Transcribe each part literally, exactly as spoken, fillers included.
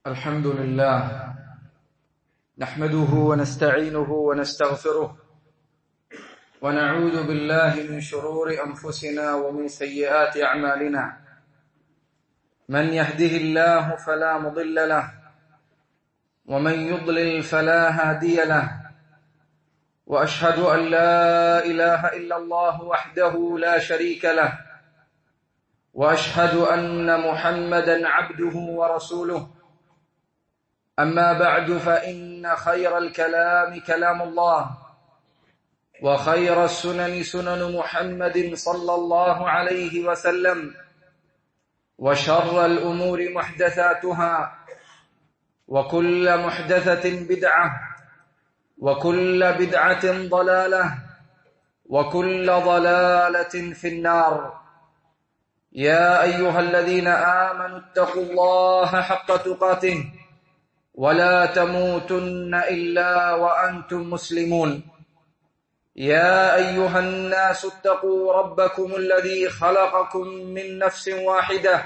الحمد لله نحمده ونستعينه ونستغفره ونعوذ بالله من شرور أنفسنا ومن سيئات أعمالنا من يهده الله فلا مضل له ومن يضلل فلا هادي له وأشهد أن لا إله إلا الله وحده لا شريك له وأشهد أن محمدا عبده ورسوله أما بعد فإن خير الكلام كلام الله وخير السنن سنن محمد صلى الله عليه وسلم وشر الأمور محدثاتها وكل محدثة بدعة وكل بدعة ضلالة وكل ضلالة في النار يا أيها الذين آمنوا اتقوا الله حق تقاته ولا تموتن إلا وأنتم مسلمون يا أيها الناس اتقوا ربكم الذي خلقكم من نفس واحدة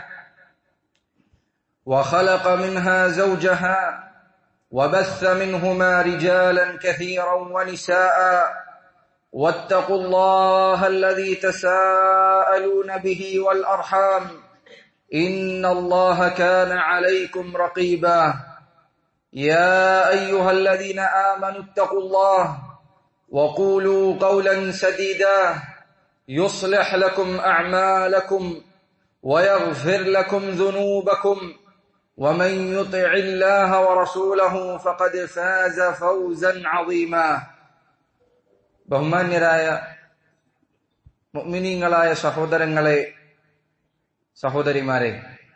وخلق منها زوجها وبث منهما رجالا كثيرا ونساء واتقوا الله الذي تساءلون به والأرحام إن الله كان عليكم رقيبا يا أيها الذين آمنوا اتقوا الله وقولوا قولا سديدا يصلح لكم أعمالكم ويغفر لكم ذنوبكم ومن يطع الله ورسوله فقد فاز فوزا عظيما ബഹുമാന്യരായ മുഅ്മിനീങ്ങളായ സഹോദരങ്ങളെ സഹോദരിമാരെ,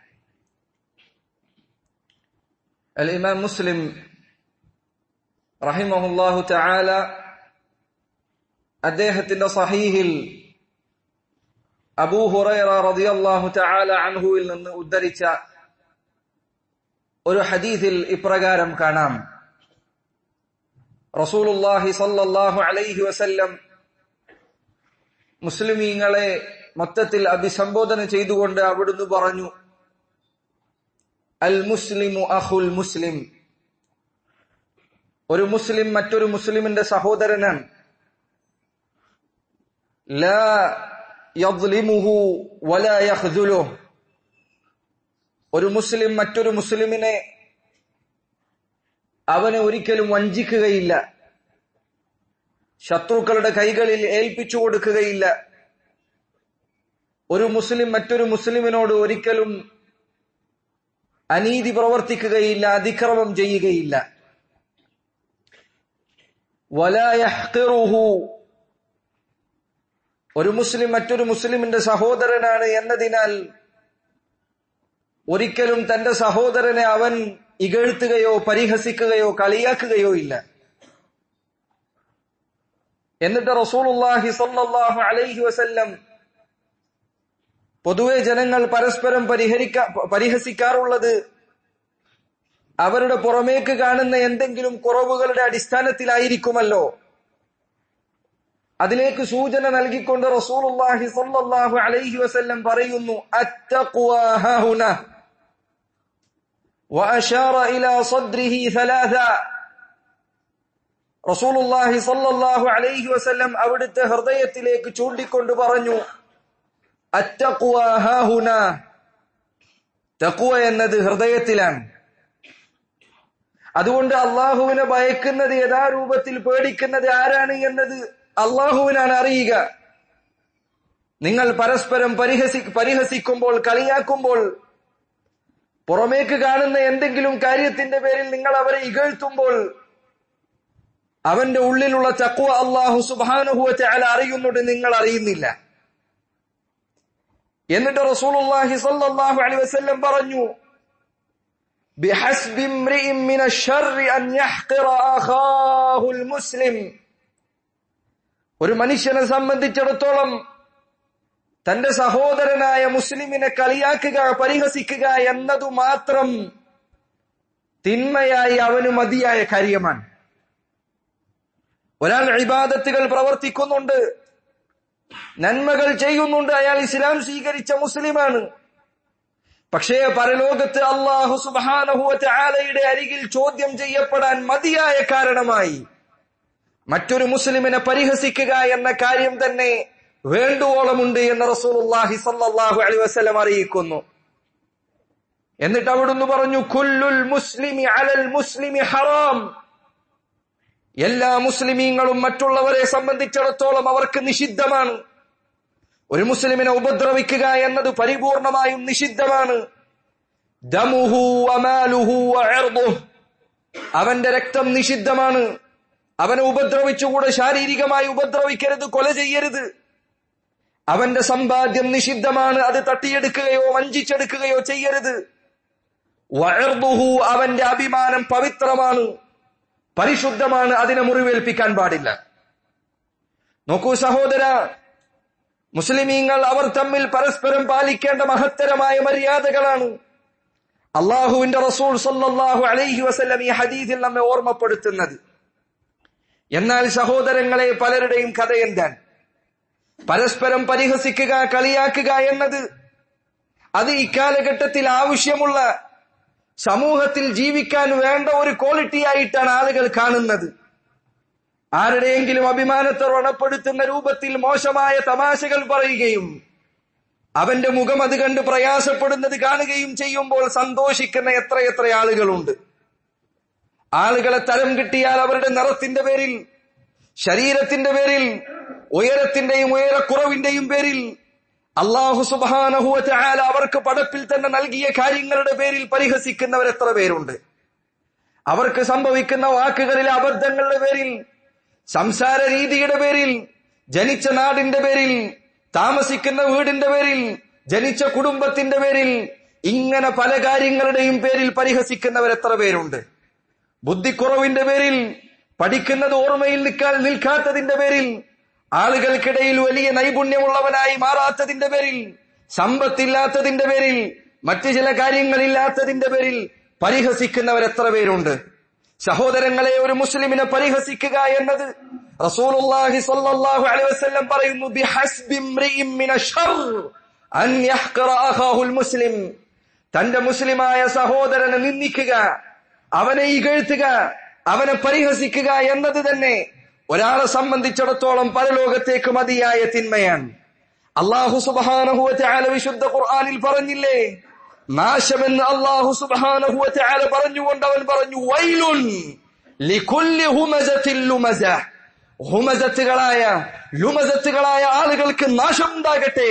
അൽ ഇമാം മുസ്ലിം റഹിമഹുല്ലാഹു തആല അദ്ദേഹത്തിന്റെ സഹീഹിൽ അബൂ ഹുറൈറ റളിയല്ലാഹു തആല അൻഹുവിൽ നിന്ന് ഉദ്ധരിച്ച ഒരു ഹദീസിൽ ഇപ്രകാരം കാണാം. റസൂലുള്ളാഹി സ്വല്ലല്ലാഹു അലൈഹി വസല്ലം മുസ്ലിമീങ്ങളെ മൊത്തത്തിൽ അഭിസംബോധന ചെയ്തുകൊണ്ട് അവിടുന്ന് പറഞ്ഞു, അൽ മുസ്ലിമു അഖുൽ മുസ്ലിം, ഒരു മുസ്ലിം മറ്റൊരു മുസ്ലിമിന്റെ സഹോദരനാണ്. ലാ യദ്ലിമുഹു വലാ യഖ്ദുലുഹു, ഒരു മുസ്ലിം മറ്റൊരു മുസ്ലിമിനെ അവനെ ഒരിക്കലും വഞ്ചിക്കുകയില്ല, ശത്രുക്കളുടെ കൈകളിൽ ഏൽപ്പിച്ചു കൊടുക്കുകയില്ല. ഒരു മുസ്ലിം മറ്റൊരു മുസ്ലിമിനോട് ഒരിക്കലും അനീതി പ്രവർത്തിക്കുകയില്ല, അതിക്രമം ചെയ്യുകയില്ല. വലാ യഹ്ഖിറുഹു, ഒരു മുസ്ലിം മറ്റൊരു മുസ്ലിമിന്റെ സഹോദരനാണ് എന്നതിനാൽ ഒരിക്കലും തന്റെ സഹോദരനെ അവൻ ഇകഴ്ത്തുകയോ പരിഹസിക്കുകയോ കളിയാക്കുകയോ ഇല്ല. എന്നിട്ട് റസൂലുള്ളാഹി സ്വല്ലല്ലാഹു അലൈഹി വസല്ലം പൊതുവെ ജനങ്ങൾ പരസ്പരം പരിഹരിക്ക പരിഹസിക്കാറുള്ളത് അവരുടെ പുറമേക്ക് കാണുന്ന എന്തെങ്കിലും കുറവുകളുടെ അടിസ്ഥാനത്തിലായിരിക്കുമല്ലോ. അതിലേക്ക് സൂചന നൽകിക്കൊണ്ട് റസൂലുള്ളാഹി സ്വല്ലല്ലാഹു അലൈഹി വസല്ലം പറയുന്നു, അത്തഖ്വാ ഹുന വഅശാറ ഇലാ സദ്രിഹി സലാസ. റസൂലുള്ളാഹി സ്വല്ലല്ലാഹു അലൈഹി വസല്ലം അവിടുത്തെ ഹൃദയത്തിലേക്ക് ചൂണ്ടിക്കൊണ്ട് പറഞ്ഞു, അത്തഖ്വാ ഹുന, തഖ്വ എന്നത് ഹൃദയത്തിലാണ്. അതുകൊണ്ട് അല്ലാഹുവിനെ ഭയക്കുന്നത്, യഥാരൂപത്തിൽ പേടിക്കുന്നത് ആരാണ് എന്നത് അല്ലാഹുവിനാണ് അറിയുക. നിങ്ങൾ പരസ്പരം പരിഹസി പരിഹസിക്കുമ്പോൾ കളിയാക്കുമ്പോൾ പുറമേക്ക് കാണുന്ന എന്തെങ്കിലും കാര്യത്തിന്റെ പേരിൽ നിങ്ങൾ അവരെ ഇകഴ്ത്തുമ്പോൾ അവന്റെ ഉള്ളിലുള്ള തഖ്വ അല്ലാഹു സുബ്ഹാനഹു വ തആല അറിയുന്നുണ്ട്, നിങ്ങൾ അറിയുന്നില്ല. എന്നിട്ട് റസൂലുള്ളാഹി സ്വല്ലല്ലാഹു അലൈഹി വസല്ലം പറഞ്ഞു, ബിഹസ്ബി ഇംറിഇൻ മിനശ് ശർരി അൻ യഹ്ഖിറ അഖാഹുൽ മുസ്ലിം, ഒരു മനുഷ്യനെ സംബന്ധിച്ചിടത്തോളം തന്റെ സഹോദരനായ മുസ്ലിമിനെ കളിയാക്കുക പരിഹസിക്കുക എന്നതു മാത്രം തിന്മയായി അവന് മതിയായ കാര്യമാണ്. ഒരാൾ ഇബാദത്തുകൾ പ്രവർത്തിക്കുന്നുണ്ട്, നന്മകൾ ചെയ്യുന്നുണ്ട്, അയാൾ ഇസ്ലാം സ്വീകരിച്ച മുസ്ലിമാണ്. പക്ഷേ പരലോകത്ത് അല്ലാഹു സുബ്ഹാനഹു വ തആലയുടെ അരികിൽ ചോദ്യം ചെയ്യപ്പെടാൻ മതിയായ കാരണമായി മറ്റൊരു മുസ്ലിമിനെ പരിഹസിക്കുക എന്ന കാര്യം തന്നെ വേണ്ടുവോളമുണ്ട് എന്ന് റസൂലുള്ളാഹി സ്വല്ലല്ലാഹു അലൈഹി വസല്ലം അറിയിക്കുന്നു. എന്നിട്ട് അവിടുന്ന് പറഞ്ഞു, കുല്ലുൽ മുസ്ലിമി അലൽ മുസ്ലിമി ഹറാം. എല്ലാ മുസ്ലിമീങ്ങളും മറ്റുള്ളവരെ സംബന്ധിച്ചിടത്തോളം അവർക്ക് നിഷിദ്ധമാണ്. ഒരു മുസ്ലിമിനെ ഉപദ്രവിക്കുക എന്നത് പരിപൂർണമായും നിഷിദ്ധമാണ്. ദമുഹു വമാലുഹു വഇർദുഹു, അവന്റെ രക്തം നിഷിദ്ധമാണ്. അവനെ ഉപദ്രവിച്ചുകൂടെ, ശാരീരികമായി ഉപദ്രവിക്കരുത്, കൊല ചെയ്യരുത്. അവന്റെ സമ്പാദ്യം നിഷിദ്ധമാണ്, അത് തട്ടിയെടുക്കുകയോ വഞ്ചിച്ചെടുക്കുകയോ ചെയ്യരുത്. വഇർദുഹു, അവന്റെ അഭിമാനം പവിത്രമാണ്, പരിശുദ്ധമാണ്, അതിനെ മുറിവേൽപ്പിക്കാൻ പാടില്ല. നോക്കൂ സഹോദര, മുസ്ലിമീങ്ങൾ അവർ തമ്മിൽ പരസ്പരം പാലിക്കേണ്ട മഹത്തരമായ മര്യാദകളാണ് അള്ളാഹുവിന്റെ റസൂൽ സല്ലല്ലാഹു അലൈഹി വസല്ലം ഈ ഹദീസിൽ നമ്മെ ഓർമ്മപ്പെടുത്തുന്നത്. എന്നാൽ സഹോദരങ്ങളെ, പലരുടെയും കഥ എന്താണ്? പരസ്പരം പരിഹസിക്കുക, കളിയാക്കുക എന്നത് അത് ഇക്കാലഘട്ടത്തിൽ ആവശ്യമുള്ള, സമൂഹത്തിൽ ജീവിക്കാൻ വേണ്ട ഒരു ക്വാളിറ്റി ആയിട്ടാണ് ആളുകൾ കാണുന്നത്. ആരുടെയെങ്കിലും അഭിമാനത്തെ വ്രണപ്പെടുത്തുന്ന രൂപത്തിൽ മോശമായ തമാശകൾ പറയുകയും അവന്റെ മുഖം അത് കണ്ട് പ്രയാസപ്പെടുന്നത് കാണുകയും ചെയ്യുമ്പോൾ സന്തോഷിക്കുന്ന എത്രയെത്ര ആളുകളുണ്ട്. ആളുകളെ തരം കിട്ടിയാൽ അവരുടെ നിറത്തിന്റെ പേരിൽ, ശരീരത്തിന്റെ പേരിൽ, ഉയരത്തിന്റെയും ഉയരക്കുറവിന്റെയും പേരിൽ, അല്ലാഹു സുബ്ഹാനഹു വ തആല അവർക്ക് പടപ്പിൽ തന്നെ നൽകിയ കാര്യങ്ങളുടെ പേരിൽ പരിഹസിക്കുന്നവർ എത്ര പേരുണ്ട്. അവർക്ക് സംഭവിക്കുന്ന വാക്കുകളിലെ അബദ്ധങ്ങളുടെ പേരിൽ, സംസാര രീതിയുടെ പേരിൽ, ജനിച്ച നാടിന്റെ പേരിൽ, താമസിക്കുന്ന വീടിന്റെ പേരിൽ, ജനിച്ച കുടുംബത്തിന്റെ പേരിൽ, ഇങ്ങനെ പല കാര്യങ്ങളുടെയും പേരിൽ പരിഹസിക്കുന്നവർ എത്ര പേരുണ്ട്. ബുദ്ധിക്കുറവിന്റെ പേരിൽ, പഠിക്കുന്നത് ഓർമ്മയിൽ നിൽക്കാൻ നിൽക്കാത്തതിന്റെ പേരിൽ, ആളുകൾക്കിടയിൽ വലിയ നൈപുണ്യമുള്ളവനായി മാറാത്തതിന്റെ പേരിൽ, സമ്പത്തില്ലാത്തതിന്റെ പേരിൽ, മറ്റു ചില കാര്യങ്ങളില്ലാത്തതിന്റെ പേരിൽ പരിഹസിക്കുന്നവർ എത്ര പേരുണ്ട്. സഹോദരങ്ങളെ, ഒരു മുസ്ലിമിനെ പരിഹസിക്കുക എന്നത് റസൂലുള്ളാഹി സ്വല്ലല്ലാഹു അലൈഹി വസല്ലം പറയുന്നു, ബിഹസ്ബി ഇംറിഇൻ മിനശ് ശർർ അൻ യഹ്ഖറ അഖാഹുൽ മുസ്ലിം. തന്റെ മുസ്ലിമായ സഹോദരനെ നിന്ദിക്കുക, അവനെ ഇകഴ്ത്തുക, അവനെ പരിഹസിക്കുക എന്നത് തന്നെ ഒരാളെ സംബന്ധിച്ചിടത്തോളം പരലോകത്തേക്ക് മതിയായ തിന്മയാണ്. അല്ലാഹു സുബ്ഹാനഹു വ തആല വിശുദ്ധ ഖുർആനിൽ പറഞ്ഞില്ലേ, നാശമെന്ന് അല്ലാഹു സുബ്ഹാനഹു വ തആല പറഞ്ഞുകൊണ്ട് അവൻ പറഞ്ഞു, വൈലുൻ ലികുല്ലി ഹുമസത്തിൽ ലുമസ. ഹുമസത്തുകളായ ലുമസത്തുകളായ ആളുകൾക്ക് നാശം ഉണ്ടാകട്ടെ.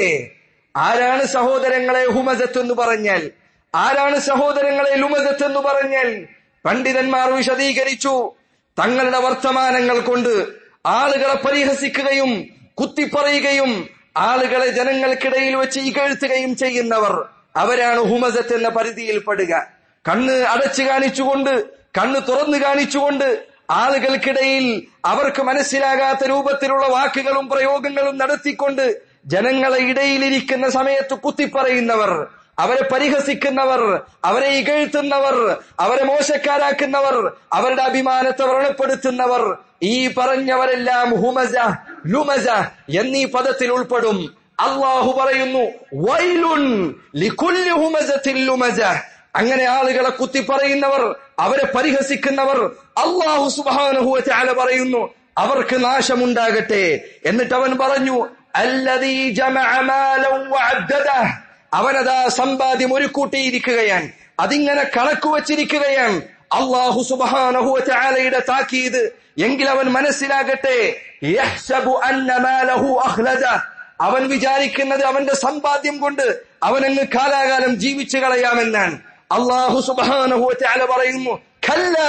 ആരാണ് സഹോദരങ്ങളെ ഹുമസത്ത് എന്ന് പറഞ്ഞാൽ? ആരാണ് സഹോദരങ്ങളെ ലുമസത്ത് എന്ന് പറഞ്ഞാൽ? പണ്ഡിതന്മാർ വിശദീകരിച്ചു, തങ്ങളുടെ വർത്തമാനങ്ങൾ കൊണ്ട് ആളുകളെ പരിഹസിക്കുകയും കുത്തിപ്പറയുകയും ആളുകളെ ജനങ്ങൾക്കിടയിൽ വെച്ച് ഇകഴ്ത്തുകയും ചെയ്യുന്നവർ, അവരാണ് ഹുമസത്ത് എന്ന പരിധിയിൽപ്പെടുക. കണ്ണ് അടച്ചു കാണിച്ചുകൊണ്ട്, കണ്ണ് തുറന്നു കാണിച്ചുകൊണ്ട് ആളുകൾക്കിടയിൽ അവർക്ക് മനസ്സിലാകാത്ത രൂപത്തിലുള്ള വാക്കുകളും പ്രയോഗങ്ങളും നടത്തിക്കൊണ്ട് ജനങ്ങളെ ഇടയിലിരിക്കുന്ന സമയത്ത് കുത്തിപ്പറയുന്നവർ, അവരെ പരിഹസിക്കുന്നവർ, അവരെ ഇകഴ്ത്തുന്നവർ, അവരെ മോശക്കാരാക്കുന്നവർ, അവരുടെ അഭിമാനത്തെ വ്രണപ്പെടുത്തുന്നവർ, ഈ പറഞ്ഞവരെല്ലാം ഹുമസ ലുമസ എന്നീ പദത്തിൽ ഉൾപ്പെടും. അല്ലാഹു പറയുന്നു, വൈലുൻ ലികുല്ലി ഹുമസത്തിൽ ലുമസ. അങ്ങനെ ആളുകളെ കുത്തിപ്പറയുന്നവർ, അവരെ പരിഹസിക്കുന്നവർ, അല്ലാഹു സുബ്ഹാനഹു വ തആല പറയുന്നു, അവർക്ക് നാശമുണ്ടാകട്ടെ. എന്നിട്ട് അവൻ പറഞ്ഞു, അല്ലദീ ജമഅ മാലൻ വഅദ്ദദഹ. അവനതാ സമ്പാദ്യം ഒരുക്കൂട്ടിയിരിക്കുകയാണ്, അതിങ്ങനെ കണക്കു വച്ചിരിക്കുകയാണ്. അല്ലാഹു സുബ്ഹാനഹു വ തആലയുടെ താക്കീത് എങ്കിൽ അവൻ മനസ്സിലാകട്ടെ, യഹ്സബു അന്ന മാലഹു അഖ്ലദ. അവൻ വിചാരിക്കുന്നത് അവന്റെ സമ്പാദ്യം കൊണ്ട് അവനങ്ങ് കാലാകാലം ജീവിച്ചു കളയാമെന്നാണ്. അല്ലാഹു സുബ്ഹാനഹു വ തആല പറയുന്നു, കല്ലാ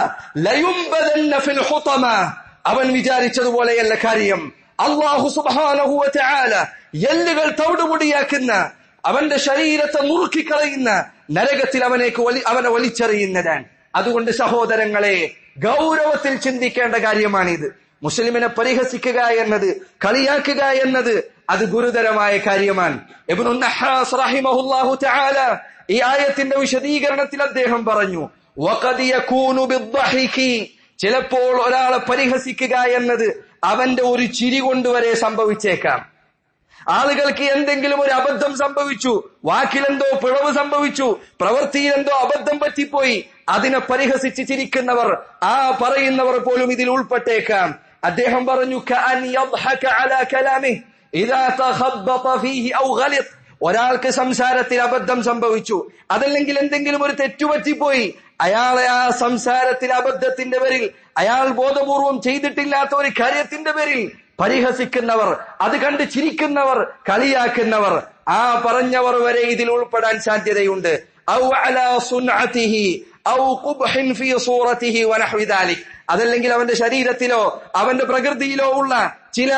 ലയുംബദന്ന ഫിൽ ഹുതമ. അവൻ വിചാരിച്ചതുപോലെയല്ല കാര്യം. അല്ലാഹു സുബ്ഹാനഹു വ തആല എല്ലുകൾ തവിടുപൊടിയാക്കുന്ന, അവന്റെ ശരീരത്തെ മുറുക്കിക്കളയുന്ന നരകത്തിൽ അവനേക്ക് അവനെ വലിച്ചെറിയുന്നതാണ്. അതുകൊണ്ട് സഹോദരങ്ങളെ, ഗൗരവത്തിൽ ചിന്തിക്കേണ്ട കാര്യമാണിത്. മുസ്ലിമിനെ പരിഹസിക്കുക എന്നത്, കളിയാക്കുക എന്നത് അത് ഗുരുതരമായ കാര്യമാണ്. ഇബ്നു നഹാസ് റഹിമഹുല്ലാഹു തആല ഈ ആയത്തിന്റെ വിശദീകരണത്തിൽ അദ്ദേഹം പറഞ്ഞു, വഖദ് യകൂനു ബിദ്ദഹികി. ചിലപ്പോൾ ഒരാളെ പരിഹസിക്കുക എന്നത് അവന്റെ ഒരു ചിരി കൊണ്ടുവരെ സംഭവിച്ചേക്കാം. ആളുകൾക്ക് എന്തെങ്കിലും ഒരു അബദ്ധം സംഭവിച്ചു, വാക്കിലെന്തോ പിഴവ് സംഭവിച്ചു, പ്രവൃത്തിയിലെന്തോ അബദ്ധം പറ്റിപ്പോയി, അതിനെ പരിഹസിച്ച് ചിരിക്കുന്നവർ, ആ പറയുന്നവർ പോലും ഇതിൽ ഉൾപ്പെട്ടേക്കാം. അദ്ദേഹം പറഞ്ഞു, കഅൻ യദ്ഹക അലാ കലാമിഹി ഇദാ തഖബ്ബത ഫീഹി ഔ ഗലിത്. ഒരാൾക്ക് സംസാരത്തിൽ അബദ്ധം സംഭവിച്ചു, അതല്ലെങ്കിൽ എന്തെങ്കിലും ഒരു തെറ്റുപറ്റിപ്പോയി, അയാളെ ആ സംസാരത്തിൽ അബദ്ധത്തിന്റെ പേരിൽ, അയാൾ ബോധപൂർവം ചെയ്തിട്ടില്ലാത്ത ഒരു കാര്യത്തിന്റെ പേരിൽ പരിഹസിക്കുന്നവർ, അത് കണ്ട് ചിരിക്കുന്നവർ, കളിയാക്കുന്നവർ, ആ പറഞ്ഞവർ വരെ ഇതിൽ ഉൾപ്പെടാൻ സാധ്യതയുണ്ട്. ഔ അലാ സുൻഅതിഹി ഔ ഖുബ്ഹിൻ ഫീ സൂറതിഹി വനഹ്വി ദാലിക്. അതല്ലെങ്കിൽ അവന്റെ ശരീരത്തിലോ അവന്റെ പ്രകൃതിയിലോ ഉള്ള ചില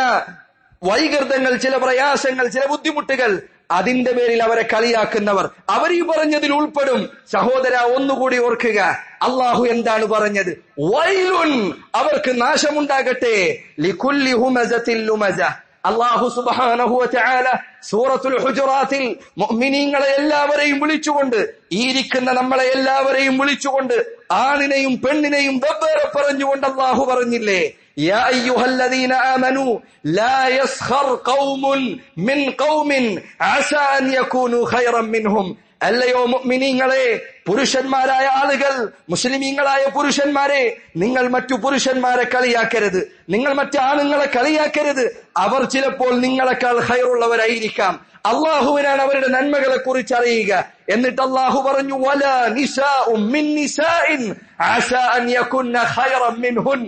വൈകൃതങ്ങൾ, ചില പ്രയാസങ്ങൾ, ചില ബുദ്ധിമുട്ടുകൾ, അതിന്റെ പേരിൽ അവരെ കളിയാക്കുന്നവർ, അവർ ഈ പറഞ്ഞതിൽ ഉൾപ്പെടും. സഹോദര, ഒന്നുകൂടി ഓർക്കുക, അള്ളാഹു എന്താണ് പറഞ്ഞത്? വൈലുൻ, അവർക്ക് നാശമുണ്ടാകട്ടെ. ലികുല്ലി ഹുമസത്തിൽ ലുമസ. അള്ളാഹു സുബ്ഹാനഹു വ തആല സൂറത്തുൽ ഹുജറാത്തിൽ മുഅ്മിനീങ്ങളെ എല്ലാവരെയും വിളിച്ചുകൊണ്ട്, ഈ ഇരിക്കുന്ന നമ്മളെ എല്ലാവരെയും വിളിച്ചുകൊണ്ട്, ആണിനെയും പെണ്ണിനെയും വെവ്വേറെ പറഞ്ഞുകൊണ്ട് അള്ളാഹു പറഞ്ഞില്ലേ, യാ അയ്യുഹല്ലദീന ആമനൂ ലാ യസ്ഖർ ഖൗമുൻ മിൻ ഖൗമിൻ അസാ അൻ യകൂനു ഖൈറൻ മിൻഹും. അല്ലയോ മുഅ്മിനീങ്ങളെ, പുരുഷന്മാരായ ആളുകൾ, മുസ്ലിമീങ്ങളായ പുരുഷന്മാരെ, നിങ്ങൾ മറ്റു പുരുഷന്മാരെ കളിയാക്കരുത്, നിങ്ങൾ മറ്റു ആണുങ്ങളെ കളിയാക്കരുത്. അവർ ചിലപ്പോൾ നിങ്ങളെക്കാൾ ഖൈറുള്ളവരായിരിക്കാം. അള്ളാഹുവിനാണ് അവരുടെ നന്മകളെ കുറിച്ച് അറിയുക. എന്നിട്ട് അള്ളാഹു പറഞ്ഞു, വലാ നിസാഉം മിൻ നിസാഇൻ അസാ അൻ യകുന്ന ഖൈറൻ മിൻഹുൻ.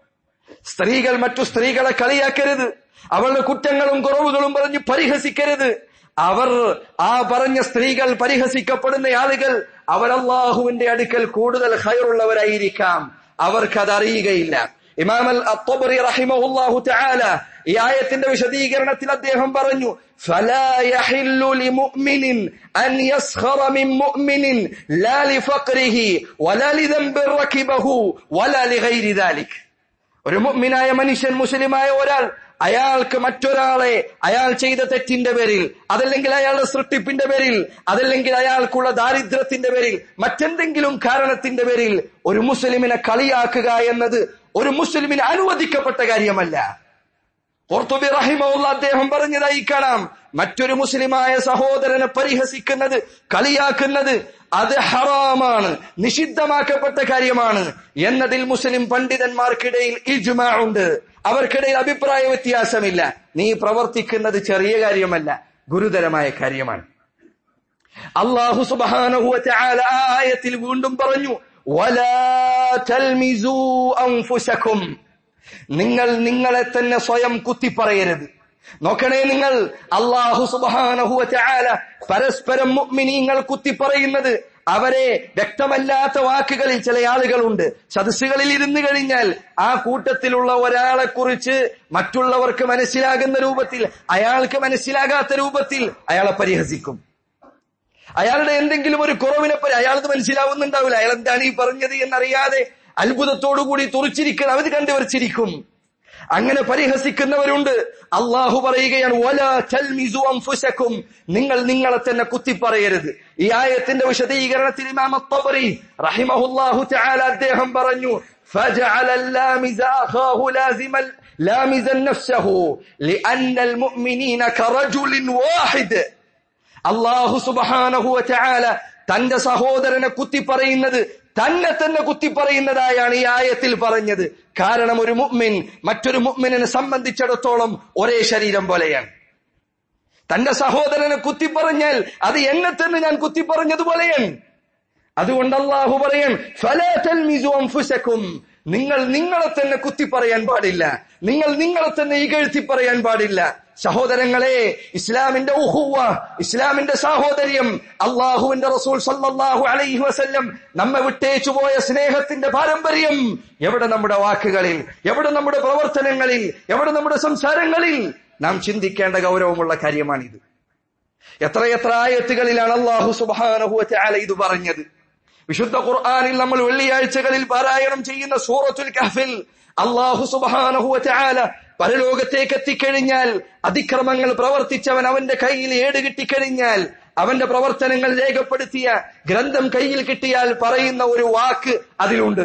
സ്ത്രീകൾ മറ്റു സ്ത്രീകളെ കളിയാക്കരുത്, അവളുടെ കുറ്റങ്ങളും കുറവുകളും പറഞ്ഞ് പരിഹസിക്കരുത്. അവർ, ആ പറഞ്ഞ സ്ത്രീകൾ, പരിഹസിക്കപ്പെടുന്ന ആളുകൾ, അവർ അല്ലാഹുവിന്റെ അടുക്കൽ കൂടുതൽ ഖൈറുള്ളവരായിരിക്കാം. അവർക്കത് അറിയുകയില്ല. ഇമാം അൽ-തബരി റഹിമഹുല്ലാഹു തആല ഈ ആയത്തിന്റെ വിശദീകരണത്തിൽ അദ്ദേഹം പറഞ്ഞു, ഫലാ യഹില്ലു ലിമുഅ്മിനിൻ അൻ യസ്ഖറ മിൻ മുഅ്മിനിൻ ലാ ലിഫഖ്രിഹി വലാ ലിദംബി റകിബഹു വലാ ലിഗൈരി ദാലിക്. ഒരു മുഅ്മിനായ മനുഷ്യൻ, മുസ്ലിമായ ഒരാൾ, അയാൾക്ക് മറ്റൊരാളെ അയാൾ ചെയ്ത തെറ്റിന്റെ പേരിൽ, അതല്ലെങ്കിൽ അയാളുടെ സൃഷ്ടിപ്പിന്റെ പേരിൽ, അതല്ലെങ്കിൽ അയാൾക്കുള്ള ദാരിദ്ര്യത്തിന്റെ പേരിൽ, മറ്റെന്തെങ്കിലും കാരണത്തിന്റെ പേരിൽ ഒരു മുസ്ലിമിനെ കളിയാക്കുക എന്നത് ഒരു മുസ്ലിമിന് അനുവദിക്കപ്പെട്ട കാര്യമല്ല. ഖുർത്തുബി റഹിമഹുള്ള അദ്ദേഹം പറഞ്ഞതായി കാണാം, മറ്റൊരു മുസ്ലിമായ സഹോദരനെ പരിഹസിക്കുന്നത്, കളിയാക്കുന്നത്, അത് ഹറാമാണ്, നിഷിദ്ധമാക്കപ്പെട്ട കാര്യമാണ് എന്നതിൽ മുസ്ലിം പണ്ഡിതന്മാർക്കിടയിൽ ഇജ്മാ ഉണ്ട്. അവർക്കിടയിൽ അഭിപ്രായ വ്യത്യാസമില്ല. നീ പ്രവർത്തിക്കുന്നത് ചെറിയ കാര്യമല്ല, ഗുരുതരമായ കാര്യമാണ്. അല്ലാഹു സുബ്ഹാനഹു വ തആല ആയത്തിൽ വീണ്ടും പറഞ്ഞു, വലാ തൽമിസൂ അൻഫുസകും. നിങ്ങൾ നിങ്ങളെ തന്നെ സ്വയം കുത്തിപ്പറയരുത്. നോക്കണേ, നിങ്ങൾ അല്ലാഹു സുബ്ഹാനഹു വ തആല പരസ്പരം മുഅ്മിനീങ്ങൾ കുത്തിപ്പറയുന്നത്, അവരെ വ്യക്തമല്ലാത്ത വാക്കുകളിൽ ചില ആളുകളുണ്ട്. സദസ്സുകളിൽ ഇരുന്നു കഴിഞ്ഞാൽ ആ കൂട്ടത്തിലുള്ള ഒരാളെ കുറിച്ച് മറ്റുള്ളവർക്ക് മനസ്സിലാകുന്ന രൂപത്തിൽ, അയാൾക്ക് മനസ്സിലാകാത്ത രൂപത്തിൽ അയാളെ പരിഹസിക്കും. അയാളുടെ എന്തെങ്കിലും ഒരു കുറവിനെ പറ്റി അയാൾക്ക് മനസ്സിലാവുന്നുണ്ടാവില്ല, അയാൾ എന്താണ് ഈ പറഞ്ഞത് എന്നറിയാതെ അത്ഭുതത്തോടുകൂടി തുറിച്ചിരിക്കണം, അത് കണ്ടവർ ചിരിക്കും. അങ്ങനെ പരിഹസിക്കുന്നവരുണ്ട്. അള്ളാഹു പറയുകയാണ്, വലാ തൽമിസു അൻഫുസകും, നിങ്ങൾ നിങ്ങളെ തന്നെ കുത്തിപ്പറയരുത്. ഈ ആയത്തിന്റെ വിശദീകരണത്തിൽ ഇമാം അത്ത്-തബരി റഹിമഹുല്ലാഹു തആല അദ്ദേഹം പറഞ്ഞു, ഫജഅല അൽ-ലാമിസ അഖാഹു ലാസിമൻ ലാമിസൻ നഫ്സഹു ലിഅന്ന അൽ-മുഅ്മിനീന കറജുലിൻ വാഹിദ്. അല്ലാഹു സുബ്ഹാനഹു വ തആല തന്റെ സഹോദരനെ കുത്തിപ്പറയുന്നത് തന്നെ തന്നെ കുത്തിപ്പറയുന്നതായാണ് ഈ ആയത്തിൽ പറഞ്ഞത്. കാരണം ഒരു മുഅ്മിൻ മറ്റൊരു മുഅ്മിനെ സംബന്ധിച്ചിടത്തോളം ഒരേ ശരീരം പോലെയാണ്. തന്റെ സഹോദരനെ കുത്തിപ്പറഞ്ഞാൽ അത് എന്നെ തന്നെ ഞാൻ കുത്തിപ്പറഞ്ഞതുപോലെയാണ്. അതുകൊണ്ട് അല്ലാഹു പറയാൻ, ഫലാ തൽമിസു അൻഫുസകും, നിങ്ങൾ നിങ്ങളെ തന്നെ കുത്തിപ്പറയാൻ പാടില്ല, നിങ്ങൾ നിങ്ങളെ തന്നെ ഇകഴ്ത്തി പറയാൻ പാടില്ല. സഹോദരങ്ങളെ, ഇസ്ലാമിന്റെ ഉഖുവ, ഇസ്ലാമിന്റെ സാഹോദര്യം, അള്ളാഹുവിന്റെ റസൂൽ സല്ലല്ലാഹു അലൈഹി വസല്ലം നമ്മെ വിട്ടേച്ചു പോയ സ്നേഹത്തിന്റെ പാരമ്പര്യം എവിടെ നമ്മുടെ വാക്കുകളിൽ, എവിടെ നമ്മുടെ പ്രവർത്തനങ്ങളിൽ, എവിടെ നമ്മുടെ സംസാരങ്ങളിൽ? നാം ചിന്തിക്കേണ്ട ഗൗരവമുള്ള കാര്യമാണിത്. എത്രയെത്ര ആയത്തുകളിലാണ് അല്ലാഹു സുബ്ഹാനഹു വ തആല ഇത് പറഞ്ഞത്. വിശുദ്ധ ഖുർആനിൽ നമ്മൾ വെള്ളിയാഴ്ചകളിൽ പാരായണം ചെയ്യുന്ന സൂറത്തുൽ കഹ്ഫിൽ അല്ലാഹു സുബ്ഹാനഹു വ തആല പരലോകത്തേക്ക് എത്തിക്കഴിഞ്ഞാൽ, അതിക്രമങ്ങൾ പ്രവർത്തിച്ചവൻ അവന്റെ കയ്യിൽ ഏട് കിട്ടിക്കഴിഞ്ഞാൽ, അവന്റെ പ്രവർത്തനങ്ങൾ രേഖപ്പെടുത്തിയ ഗ്രന്ഥം കയ്യിൽ കിട്ടിയാൽ പറയുന്ന ഒരു വാക്ക് അതിലുണ്ട്.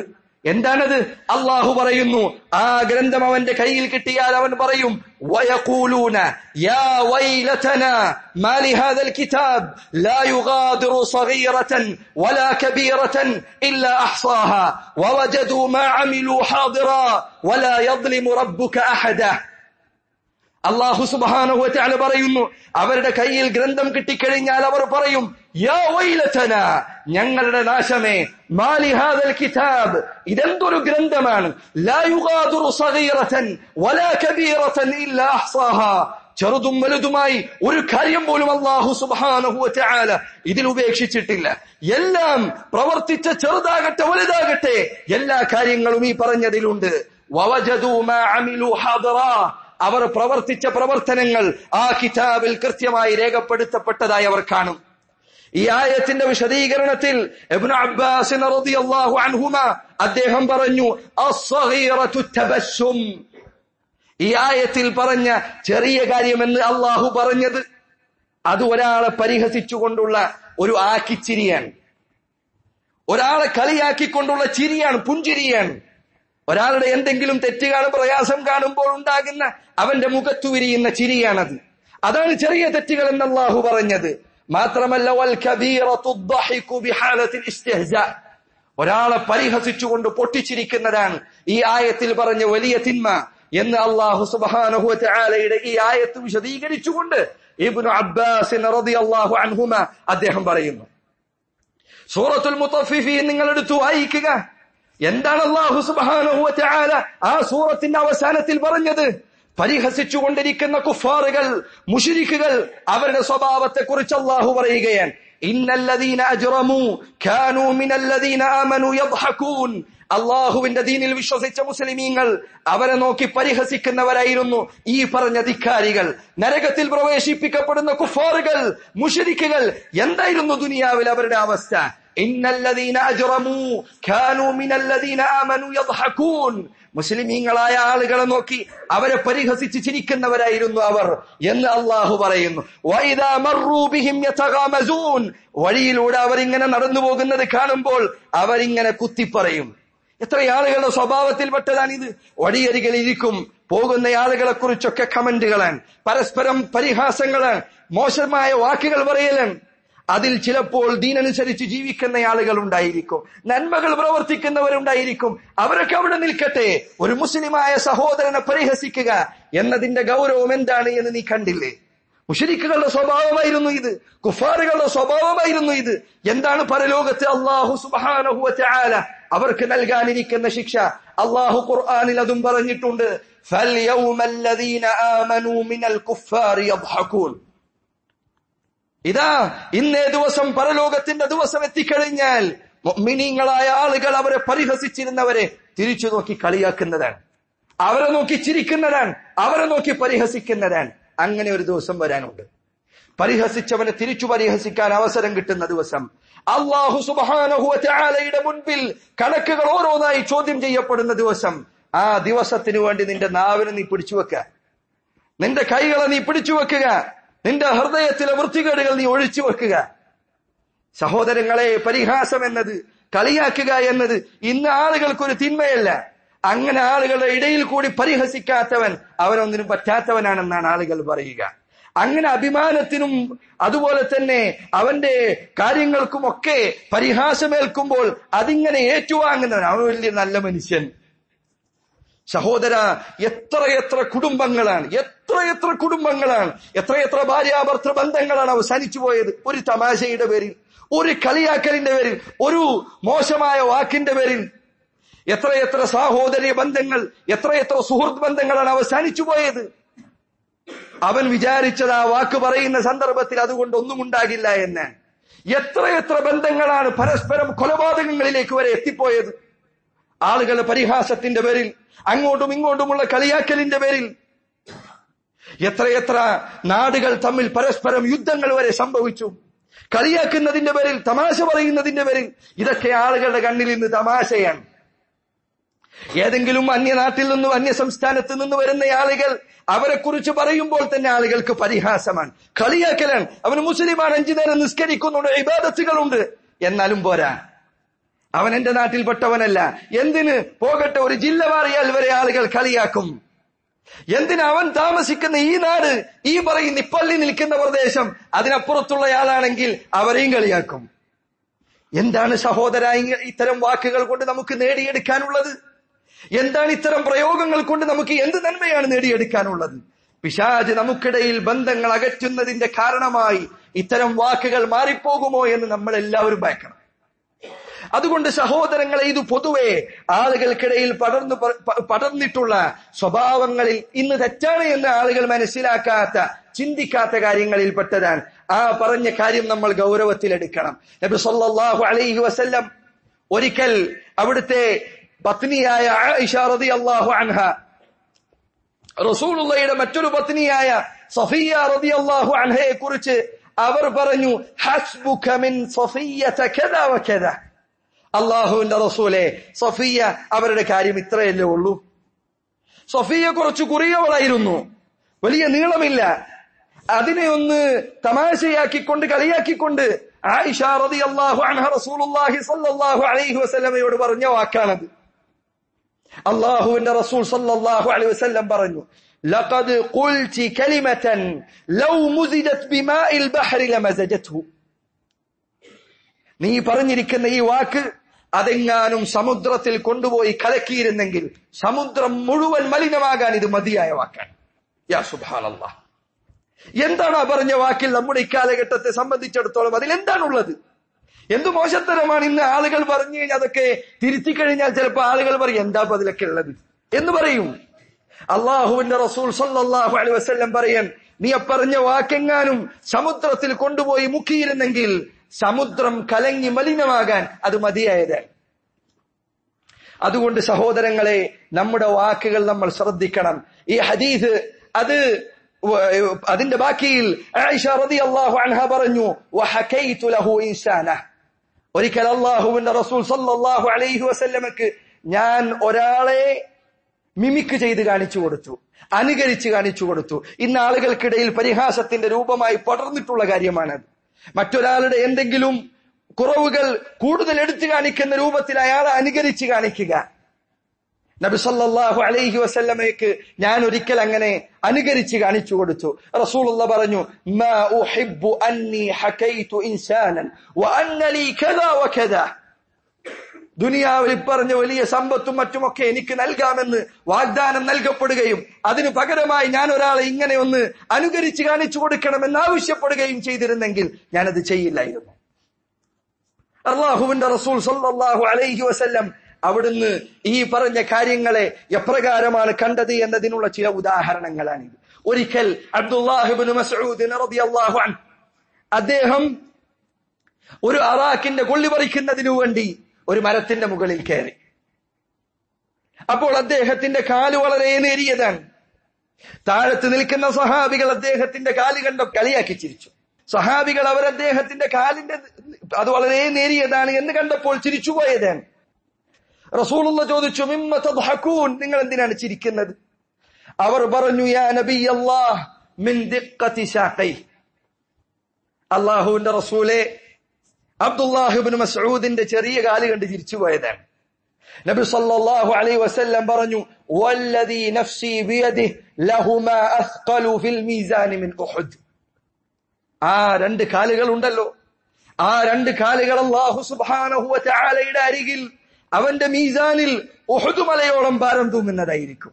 എന്താണത്? അള്ളാഹു പറയുന്നു, ആ ഗ്രന്ഥം അവന്റെ കയ്യിൽ കിട്ടിയാൽ അവൻ പറയും, വയഖൂലൂന യാ വൈലതനാ മാ ലിഹാദൽ കിതാബ് ലാ യുഗാദിറു സഗീറതൻ വലാ കബീറതൻ ഇല്ലാ അഹ്സാഹാ വവജദൂ മാ അമിലൂ ഹാദിറാ വലാ യദ്ലിമു റബ്ബുക അഹദ. അല്ലാഹു സുബ്ഹാനഹു വ തആല പറയുന്നു, അവരുടെ കയ്യിൽ ഗ്രന്ഥം കിട്ടിക്കഴിഞ്ഞാൽ അവർ പറയും, യാ വൈലതനാ, ഞങ്ങളുടെ നാശമേ, മാ ലിഹാദൽ കിതാബ്, ഇതെന്തൊരു ഗ്രന്ഥമാണ്, ലാ യുഗാദിറു സഗീറതൻ വലാ കബീറതൻ ഇല്ലാ അഹ്സാഹാ, ചെറുതും വലുതുമായി ഒരു കാര്യം പോലും അല്ലാഹു സുബ്ഹാനഹു വ തആല ഇതിൽ ഉപേക്ഷിച്ചിട്ടില്ല. എല്ലാം പ്രവർത്തിച്ച ചെറുതാകട്ടെ വലുതാകട്ടെ എല്ലാ കാര്യങ്ങളും ഈ പറഞ്ഞതിലുണ്ട്. വവജദൂ മാ അമിലൂ ഹാദിറാ, അവർ പ്രവർത്തിച്ച പ്രവർത്തനങ്ങൾ ആ കിതാബിൽ കൃത്യമായി രേഖപ്പെടുത്തപ്പെട്ടതായി അവർ കാണും. ഈ ആയത്തിന്റെ വിശദീകരണത്തിൽ ഇബ്നു അബ്ബാസ് റളിയല്ലാഹു അൻഹുമ അദ്ദേഹം പറഞ്ഞു, അസ്സഗീറതു തബസ്സും. ഈ ആയത്തിൽ പറഞ്ഞ ചെറിയ കാര്യമെന്ന് അള്ളാഹു പറഞ്ഞത് അത് ഒരാളെ പരിഹസിച്ചുകൊണ്ടുള്ള ഒരു ആക്കിച്ചിരിയാണ്, ഒരാളെ കളിയാക്കിക്കൊണ്ടുള്ള ചിരിയാണ്, പുഞ്ചിരിയാണ്. ഒരാളുടെ എന്തെങ്കിലും തെറ്റ് കാണും, പ്രയാസം കാണുമ്പോൾ ഉണ്ടാകുന്ന അവന്റെ മുഖത്തു വിരിയുന്ന ചിരിയാണത്. അതാണ് ചെറിയ തെറ്റുകൾ എന്ന് അല്ലാഹു പറഞ്ഞത്. മാത്രമല്ല വൽ കബീറതു ദ്ദഹിഖു ബിഹാലത്തിൽ ഇസ്തിഹ്സാ, ഒരാളെ പരിഹസിച്ചുകൊണ്ട് പൊട്ടിച്ചിരിക്കുന്നതാണ് ഈ ആയത്തിൽ പറഞ്ഞ വലിയ തിന്മ എന്ന് അല്ലാഹു സുബ്ഹാനഹു വ തആലയുടെ ഈ ആയത്ത് വിശദീകരിച്ചുകൊണ്ട് ഇബ്നു അബ്ബാസ് റളിയല്ലാഹു അൻഹുമ അദ്ദേഹം പറയുന്നു. സൂറത്തുൽ മുത്തഫിഫീൻ നിങ്ങൾ എടുത്തു വായിക്കുക. എന്താണ് അല്ലാഹു സുബ്ഹാനഹു വ തആല ആ സൂറത്തിന്റെ അവസാനത്തിൽ പറഞ്ഞത്? പരിഹസിച്ചുകൊണ്ടിരിക്കുന്ന കുഫാറുകൾ, മുശ്രിക്കുകൾ, അവരുടെ സ്വഭാവത്തെ കുറിച്ച് അല്ലാഹു പറയുകയാണ്, ഇന്നല്ലദീന അജ്റമൂ കാനൂ മിനല്ലദീന ആമനൂ യദ്ഹഖൂൻ. അല്ലാഹുവിന്റെ ദീനിൽ വിശ്വസിച്ച മുസ്ലിമീങ്ങൾ അവരെ നോക്കി പരിഹസിക്കുന്നവരായിരുന്നു ഈ പറഞ്ഞ ധിക്കാരികൾ. നരകത്തിൽ പ്രവേശിപ്പിക്കപ്പെടുന്ന കുഫാറുകൾ, മുശ്രിക്കുകൾ, എന്തായിരുന്നു ദുനിയാവിൽ അവരുടെ അവസ്ഥ? ഇന്നല്ലദീന അജ്റമൂ കാനൂ മിനല്ലദീന ആമനൂ യദ്ഹഖൂൻ. മുസ്ലിമീങ്ങളായ ആളുകളെ നോക്കി അവരെ പരിഹസിച്ച് ചിരിക്കുന്നവരായിരുന്നു അവർ എന്ന് അല്ലാഹു പറയുന്നു. വഇദാ മർറൂ ബിഹിം യതഗാമസൂൻ. വഴിയിലൂടെ അവരിങ്ങനെ നടന്നു പോകുന്നത് കാണുമ്പോൾ അവരിങ്ങനെ കുത്തിപ്പറയും. എത്ര ആളുകളുടെ സ്വഭാവത്തിൽപ്പെട്ടതാണിത്. വഴിയരികിൽ ഇരിക്കും, പോകുന്ന ആളുകളെ കുറിച്ചൊക്കെ കമന്റുകളാണ്, പരസ്പരം പരിഹാസങ്ങളാണ്, മോശമായ വാക്കുകൾ പറയലാണ്. അതിൽ ചിലപ്പോൾ ദീനനുസരിച്ച് ജീവിക്കുന്ന ആളുകൾ ഉണ്ടായിരിക്കും, നന്മകൾ പ്രവർത്തിക്കുന്നവരുണ്ടായിരിക്കും. അവരൊക്കെ അവിടെ നിൽക്കട്ടെ. ഒരു മുസ്ലിമായ സഹോദരനെ പരിഹസിക്കുക എന്നതിന്റെ ഗൗരവം എന്താണ് എന്ന് നീ കണ്ടില്ലേ? മുശ്രിക്കുകളുടെ സ്വഭാവമായിരുന്നു ഇത്, കുഫാറുകളുടെ സ്വഭാവമായിരുന്നു ഇത്. എന്താണ് പരലോകത്ത് അല്ലാഹു സുബ്ഹാനഹു വ തആല അവർക്ക് നൽകാനിരിക്കുന്ന ശിക്ഷ? അല്ലാഹു ഖുർആനിൽ അതും പറഞ്ഞിട്ടുണ്ട്, ഫൽയൗമല്ലദീന ആമനൂ മിനൽ കുഫാരി യദ്ഹഖൂൻ. ഇതാ ഇന്നേ ദിവസം, പരലോകത്തിന്റെ ദിവസം എത്തിക്കഴിഞ്ഞാൽ മുഅ്മിനീങ്ങളായ ആളുകൾ അവരെ പരിഹസിച്ചിരുന്നവരെ തിരിച്ചു നോക്കി കളിയാക്കുന്നതാണ്, അവരെ നോക്കി ചിരിക്കുന്നതാണ്, അവരെ നോക്കി പരിഹസിക്കുന്നതാണ്. അങ്ങനെ ഒരു ദിവസം വരാനുണ്ട്. പരിഹസിച്ചവനെ തിരിച്ചു പരിഹസിക്കാൻ അവസരം കിട്ടുന്ന ദിവസം, അല്ലാഹു സുബ്ഹാനഹു വ തആലയുടെ മുൻപിൽ കണക്കുകൾ ഓരോന്നായി ചോദ്യം ചെയ്യപ്പെടുന്ന ദിവസം. ആ ദിവസത്തിനു വേണ്ടി നിന്റെ നാവിനെ നീ പിടിച്ചു വെക്കുക, നിന്റെ കൈകളെ നീ പിടിച്ചു വെക്കുക, നിന്റെ ഹൃദയത്തിലെ വൃത്തികേടുകൾ നീ ഒഴിച്ചു വെക്കുക. സഹോദരങ്ങളെ, പരിഹാസം എന്നത്, കളിയാക്കുക എന്നത് ഇന്ന് ആളുകൾക്കൊരു തിന്മയല്ല. അങ്ങനെ ആളുകളുടെ ഇടയിൽ കൂടി പരിഹസിക്കാത്തവൻ അവനൊന്നിനും പറ്റാത്തവനാണെന്നാണ് ആളുകൾ പറയുക. അങ്ങനെ അഭിമാനത്തിനും അതുപോലെ തന്നെ അവന്റെ കാര്യങ്ങൾക്കുമൊക്കെ പരിഹാസമേൽക്കുമ്പോൾ അതിങ്ങനെ ഏറ്റുവാങ്ങുന്നവൻ അവൻ വലിയ നല്ല മനുഷ്യൻ. സഹോദര, എത്രയെത്ര കുടുംബങ്ങളാണ്, എത്രയെത്ര കുടുംബങ്ങളാണ്, എത്രയെത്ര ഭാര്യാഭർത്തൃ ബന്ധങ്ങളാണ് അവസാനിച്ചു പോയത് ഒരു തമാശയുടെ പേരിൽ, ഒരു കളിയാക്കലിന്റെ പേരിൽ, ഒരു മോശമായ വാക്കിന്റെ പേരിൽ. എത്രയെത്ര സഹോദര്യ ബന്ധങ്ങൾ, എത്രയെത്ര സുഹൃത്ത് ബന്ധങ്ങളാണ് അവസാനിച്ചു പോയത്. അവൻ വിചാരിച്ചത് ആ വാക്ക് പറയുന്ന സന്ദർഭത്തിൽ അതുകൊണ്ട് ഒന്നും ഉണ്ടാകില്ല എന്ന്. എത്രയെത്ര ബന്ധങ്ങളാണ് പരസ്പരം കൊലപാതകങ്ങളിലേക്ക് വരെ എത്തിപ്പോയത്. ആളുകളുടെ പരിഹാസത്തിന്റെ പേരിൽ, അങ്ങോട്ടും ഇങ്ങോട്ടുമുള്ള കളിയാക്കലിന്റെ പേരിൽ. എത്രയെത്ര നാടുകൾ തമ്മിൽ പരസ്പരം യുദ്ധങ്ങൾ വരെ സംഭവിച്ചു കളിയാക്കുന്നതിന്റെ പേരിൽ, തമാശ പറയുന്നതിന്റെ പേരിൽ. ഇതൊക്കെ ആളുകളുടെ കണ്ണിൽ നിന്ന് തമാശയാണ്. ഏതെങ്കിലും അന്യനാട്ടിൽ നിന്നും അന്യ സംസ്ഥാനത്ത് നിന്ന് വരുന്ന ആളുകൾ അവരെ കുറിച്ച് പറയുമ്പോൾ തന്നെ ആളുകൾക്ക് പരിഹാസമാണ്, കളിയാക്കലാണ്. അവന് മുസ്ലിമാണ്, അഞ്ചു നേരം നിസ്കരിക്കുന്നുണ്ട്, ഇബാദത്തുകളുണ്ട്, എന്നാലും പോരാ. അവൻ എന്റെ നാട്ടിൽപ്പെട്ടവനല്ല. എന്തിന് പോകട്ടെ, ഒരു ജില്ല മാറിയാൽ വരെ ആളുകൾ കളിയാക്കും. എന്തിന് അവൻ താമസിക്കുന്ന ഈ നാട്, ഈ പറയുന്ന ഇപ്പള്ളി നിൽക്കുന്ന പ്രദേശം, അതിനപ്പുറത്തുള്ളയാളാണെങ്കിൽ അവരെയും കളിയാക്കും. എന്താണ് സഹോദര ഇത്തരം വാക്കുകൾ കൊണ്ട് നമുക്ക് നേടിയെടുക്കാനുള്ളത്? എന്താണ് ഇത്തരം പ്രയോഗങ്ങൾ കൊണ്ട് നമുക്ക് എന്ത് നന്മയാണ് നേടിയെടുക്കാനുള്ളത്? പിശാച് നമുക്കിടയിൽ ബന്ധങ്ങൾ അകറ്റുന്നതിന്റെ കാരണമായി ഇത്തരം വാക്കുകൾ മാറിപ്പോകുമോ എന്ന് നമ്മൾ എല്ലാവരും ഭയക്കണം. അതുകൊണ്ട് സഹോദരങ്ങളെ, ഇത് പൊതുവെ ആളുകൾക്കിടയിൽ പടർന്നു പടർന്നിട്ടുള്ള സ്വഭാവങ്ങളിൽ ഇന്ന് തെറ്റാണ് എന്ന് ആളുകൾ മനസ്സിലാക്കാത്ത, ചിന്തിക്കാത്ത കാര്യങ്ങളിൽപ്പെട്ടതാണ്. ആ പറഞ്ഞ കാര്യം നമ്മൾ ഗൗരവത്തിലെടുക്കണം. നബി സല്ലല്ലാഹു അലൈഹി വസല്ലം ഒരിക്കൽ അവിടുത്തെ പത്നിയായ ആയിഷ റളിയല്ലാഹു അൻഹ, റസൂലുള്ളാഹിയുടെ മറ്റൊരു പത്നിയായ സഫിയ റളിയല്ലാഹു അൻഹയെ കുറിച്ച് അവർ പറഞ്ഞു, ഹസ്ബുക മിൻ സഫിയ്യത കദാ വകദാ. അല്ലാഹുവിന്റെ റസൂലേ, സഫിയ അവരുടെ കാര്യം ഇത്രയല്ലേ ഉള്ളൂ. സഫിയ കുറച്ച് കുറിയവളായിരുന്നു, വലിയ നീളമില്ല. അതിനെ ഒന്ന് തമാശയാക്കിക്കൊണ്ട് കളിയാക്കിക്കൊണ്ട് ആയിഷ റളിയല്ലാഹു അൻഹ റസൂലുള്ളാഹി സ്വല്ലല്ലാഹു അലൈഹി വസല്ലമയോട് പറഞ്ഞ വാക്കാണത്. അല്ലാഹുവിന്റെ റസൂൽ സ്വല്ലല്ലാഹു അലൈഹി വസല്ലം പറഞ്ഞു, ലഖദ് ഖുൽതി കലിമതൻ ലൗ മുസിദത് ബിമാഇൽ ബഹ്രി ലമസജത്ഹു. നീ പറഞ്ഞിരിക്കുന്ന ഈ വാക്ക് അതെങ്ങാനും സമുദ്രത്തിൽ കൊണ്ടുപോയി കലക്കിയിരുന്നെങ്കിൽ സമുദ്രം മുഴുവൻ മലിനമാകാൻ ഇത് മതിയായ വാക്കാണ്. യാ സുബ്ഹാനല്ലാഹ്, എന്താണ് ആ പറഞ്ഞ വാക്കിൽ നമ്മുടെ ഇക്കാലഘട്ടത്തെ സംബന്ധിച്ചിടത്തോളം അതിലെന്താണുള്ളത്? എന്തു മോശത്തരമാണ് ഇന്ന് ആളുകൾ പറഞ്ഞു കഴിഞ്ഞാൽ അതൊക്കെ തിരുത്തി കഴിഞ്ഞാൽ ചിലപ്പോൾ ആളുകൾ പറയും, എന്താ അതിലൊക്കെ ഉള്ളത് എന്ന് പറയും. അള്ളാഹുവിന്റെ റസൂൽ സല്ലല്ലാഹു അലൈഹി വസല്ലം പറയാൻ, നീ പറഞ്ഞ വാക്കെങ്ങാനും സമുദ്രത്തിൽ കൊണ്ടുപോയി മുക്കിയിരുന്നെങ്കിൽ സമുദ്രം കലങ്ങി മലിനമാകാൻ അത് മതിയായതാണ്. അതുകൊണ്ട് സഹോദരങ്ങളെ, നമ്മുടെ വാക്കുകൾ നമ്മൾ ശ്രദ്ധിക്കണം. ഈ ഹദീസ് അത് അതിന്റെ ബാക്കിയിൽ ആയിഷ റളിയല്ലാഹു അൻഹ പറഞ്ഞു, വഹകൈതു ലഹു ഇൻസാന. ഒരിക്കൽ അല്ലാഹുവിന്റെ റസൂൽ സല്ലല്ലാഹു അലൈഹി വസല്ലമക്ക് ഞാൻ ഒരാളെ മിമിക്ക് ചെയ്ത് കാണിച്ചു കൊടുത്തു, അനുകരിച്ച് കാണിച്ചു കൊടുത്തു. ഇന്ന് ആളുകൾക്കിടയിൽ പരിഹാസത്തിന്റെ രൂപമായി പടർന്നിട്ടുള്ള കാര്യമാണത്. മറ്റൊരാളുടെ എന്തെങ്കിലും കുറവുകൾ കൂടുതൽ എടുത്തു കാണിക്കുന്ന രൂപത്തിൽ അയാളെ അനുകരിച്ച് കാണിക്കുക. നബി സല്ലല്ലാഹു അലൈഹി വസല്ലമയ്ക്ക് ഞാൻ ഒരിക്കൽ അങ്ങനെ അനുകരിച്ച് കാണിച്ചു കൊടുത്തു. റസൂലുള്ളാഹി പറഞ്ഞു, മാ ഉഹിബ്ബു അന്നി ഹകൈതു ഇൻസാനൻ വഅന്ന ലീ കദാ വകദാ. ദുനിയാവിൽ പറഞ്ഞ വലിയ സമ്പത്തും മറ്റുമൊക്കെ എനിക്ക് നൽകാമെന്ന് വാഗ്ദാനം നൽകപ്പെടുകയും അതിനു പകരമായി ഞാൻ ഒരാളെ ഇങ്ങനെ ഒന്ന് അനുകരിച്ച് കാണിച്ചു കൊടുക്കണമെന്ന് ആവശ്യപ്പെടുകയും ചെയ്തിരുന്നെങ്കിൽ ഞാനത് ചെയ്യില്ലായിരുന്നു. അല്ലാഹുവിന്റെ റസൂൽ സല്ലല്ലാഹു അലൈഹി വസല്ലം അവിടുന്ന് ഈ പറഞ്ഞ കാര്യങ്ങളെ എപ്രകാരമാണ് കണ്ടത് എന്നതിനുള്ള ചില ഉദാഹരണങ്ങളാണിത്. ഒരിക്കൽ അബ്ദുല്ലാഹി ഇബ്നു മസ്ഊദ് റളിയല്ലാഹു അൻഹു അദ്ദേഹം ഒരു അറാഖിന്റെ കൊള്ളി പറിക്കുന്നതിനു വേണ്ടി ഒരു മരത്തിന്റെ മുകളിൽ കയറി. അപ്പോൾ അദ്ദേഹത്തിന്റെ കാല് വളരെ നേരിയതാണ്. താഴത്ത് നിൽക്കുന്ന സഹാബികൾ അദ്ദേഹത്തിന്റെ കാല് കണ്ട കളിയാക്കി ചിരിച്ചു. സഹാബികൾ അവർ അദ്ദേഹത്തിന്റെ കാലിന്റെ അത് വളരെ നേരിയതാണ് എന്ന് കണ്ടപ്പോൾ ചിരിച്ചുപോയതാണ്. റസൂലുള്ളാഹി ചോദിച്ചു, മിമ്മ തദ്ഹഖൂൻ, നിങ്ങൾ എന്തിനാണ് ചിരിക്കുന്നത്? അവർ പറഞ്ഞു, യാ നബിയല്ലാഹ് മിൻ ദിഖ്ഖതി സാഖൈ. അല്ലാഹുവിന്റെ റസൂലേ, അബ്ദുല്ലാഹി ഇബ്നു മസ്ഊദിന്റെ ചെറിയ കാല് കണ്ട് ചിരിച്ചുപോയതാണ്. നബി സല്ലല്ലാഹു അലൈഹി വസല്ലം പറഞ്ഞു, വല്ലദീ നഫ്സി ബിയദിഹി ലഹുമാ അസ്ഖലു ഫിൽ മീസാൻ മിൻ ഉഹുദ്. ആ രണ്ട് കാലുകൾ ഉണ്ടല്ലോ, ആ രണ്ട് കാലുകൾ അല്ലാഹു സുബ്ഹാനഹു വ തആലയുടെ അരികിൽ അവന്റെ മീസാനിൽ ഉഹുദ് മലയോളം ഭാരം തൂങ്ങുന്നതായിരിക്കും.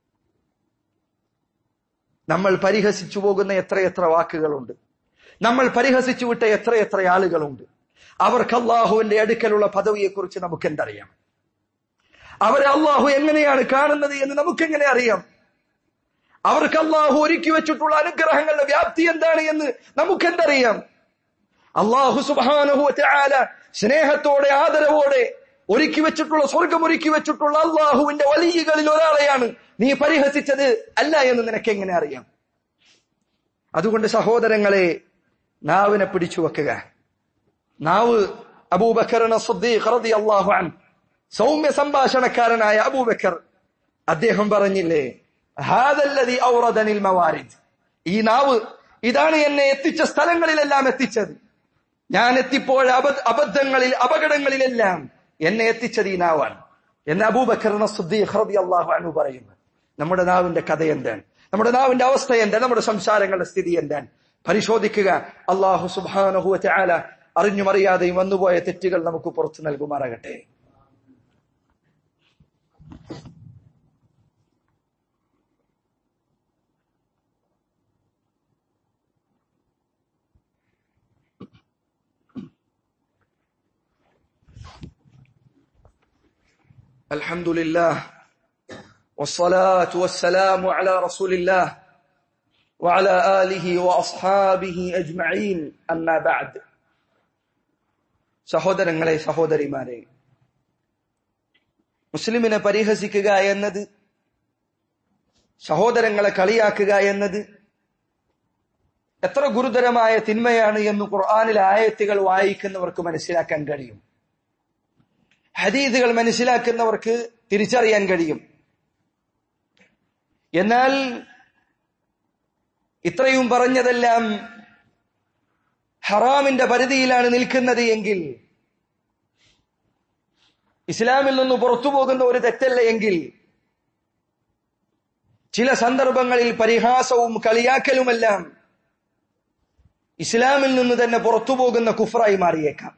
നമ്മൾ പരിഹസിച്ചു പോകുന്ന എത്രയെത്ര വാക്കുകളുണ്ട്, നമ്മൾ പരിഹസിച്ചു വിട്ട എത്രയെത്ര ആളുകളുണ്ട്. അവർക്ക് അള്ളാഹുവിന്റെ അടുക്കലുള്ള പദവിയെക്കുറിച്ച് നമുക്ക് എന്തറിയാം? അവരെ അള്ളാഹു എങ്ങനെയാണ് കാണുന്നത് എന്ന് നമുക്കെങ്ങനെ അറിയാം? അവർക്ക് അള്ളാഹു ഒരുക്കി വെച്ചിട്ടുള്ള അനുഗ്രഹങ്ങളുടെ വ്യാപ്തി എന്താണ് എന്ന് നമുക്കെന്തറിയാം? അള്ളാഹു സുബ്ഹാനഹു വ തആല സ്നേഹത്തോടെ ആദരവോടെ ഒരുക്കി വെച്ചിട്ടുള്ള സ്വർഗം ഒരുക്കി വെച്ചിട്ടുള്ള അള്ളാഹുവിന്റെ വലിയകളിൽ ഒരാളെയാണ് നീ പരിഹസിച്ചത് അല്ല എന്ന് നിനക്ക് എങ്ങനെ അറിയാം? അതുകൊണ്ട് സഹോദരങ്ങളെ, നാവിനെ പിടിച്ചു വെക്കുക. നാവ് അബൂബക്കർ സിദ്ദീഖ് റളിയല്ലാഹു അൻഹു, സൗമ്യ സംഭാഷണക്കാരനായ അബൂബക്കർ, അദ്ദേഹം പറഞ്ഞില്ലേ, ഹാദല്ലദി ഔറദനിൽ മവാരിദ്. ഈ നാവ് ഇതാണ് എന്നെ എത്തിച്ച സ്ഥലങ്ങളിലെല്ലാം എത്തിച്ചത്. ഞാൻ എത്തിപ്പോയ അബദ്ധങ്ങളിൽ അപകടങ്ങളിലെല്ലാം എന്നെ എത്തിച്ചത് ഈ നാവാണ് എന്ന് അബൂബക്കർ സിദ്ദീഖ് റളിയല്ലാഹു അൻഹു പറയുന്നു. നമ്മുടെ നാവിന്റെ കഥ എന്താണ്? നമ്മുടെ നാവിന്റെ അവസ്ഥ എന്താണ്? നമ്മുടെ സംസാരങ്ങളുടെ സ്ഥിതി എന്താണ്? പരിശോധിക്കുക. അല്ലാഹു സുബ്ഹാനഹു വ തആല അറിഞ്ഞും അറിയാതെയും വന്നുപോയ തെറ്റുകൾ നമുക്ക് പുറത്തു നൽകുമാറാകട്ടെ. الحمد لله والصلاة والسلام على رسول الله وعلى آله وأصحابه أجمعين أما بعد. സഹോദരങ്ങളെ, സഹോദരിമാരെ, മുസ്ലിമിനെ പരിഹസിക്കുക എന്നത്, സഹോദരങ്ങളെ കളിയാക്കുക എന്നത് എത്ര ഗുരുതരമായ തിന്മയാണ് എന്ന് ഖുർആനിലെ ആയത്തുകൾ വായിക്കുന്നവർക്ക് മനസ്സിലാക്കാൻ കഴിയും. ഹദീസുകൾ മനസ്സിലാക്കുന്നവർക്ക് തിരിച്ചറിയാൻ കഴിയും. എന്നാൽ ഇത്രയും പറഞ്ഞതെല്ലാം ഹറാമിന്റെ പരിധിയിലാണ് നിൽക്കുന്നത് എങ്കിൽ, ഇസ്ലാമിൽ നിന്ന് പുറത്തു പോകുന്ന ഒരു തെറ്റല്ല എങ്കിൽ, ചില സന്ദർഭങ്ങളിൽ പരിഹാസവും കളിയാക്കലുമെല്ലാം ഇസ്ലാമിൽ നിന്ന് തന്നെ പുറത്തു പോകുന്ന കുഫ്റായി മാറിയേക്കാം.